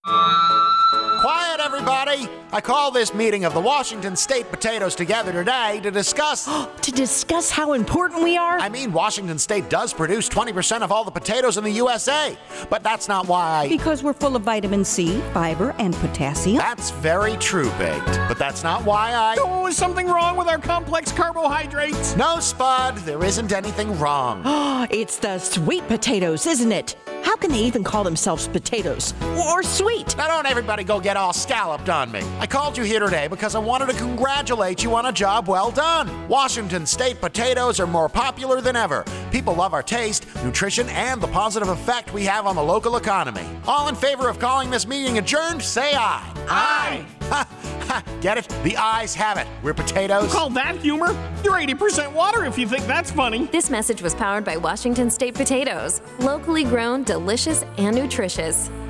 Quiet, everybody! I call this meeting of the Washington State Potatoes together today to discuss... To discuss how important we are? I mean, Washington State does produce 20% of all the potatoes in the USA, but that's not why... Because we're full of vitamin C, fiber, and potassium. That's very true, Baked, but that's not why I... Oh, is something wrong with our complex carbohydrates? No, Spud, there isn't anything wrong. It's the sweet potatoes, isn't it? How can they even call themselves potatoes? Or sweet? Now don't everybody go get all scalloped on me. I called you here today because I wanted to congratulate you on a job well done. Washington State potatoes are more popular than ever. People love our taste, nutrition, and the positive effect we have on the local economy. All in favor of calling this meeting adjourned, say aye. Aye. Get it? The ayes have it. We're potatoes. You call that humor? You're 80% water if you think that's funny. This message was powered by Washington State Potatoes. Locally grown, delicious, and nutritious.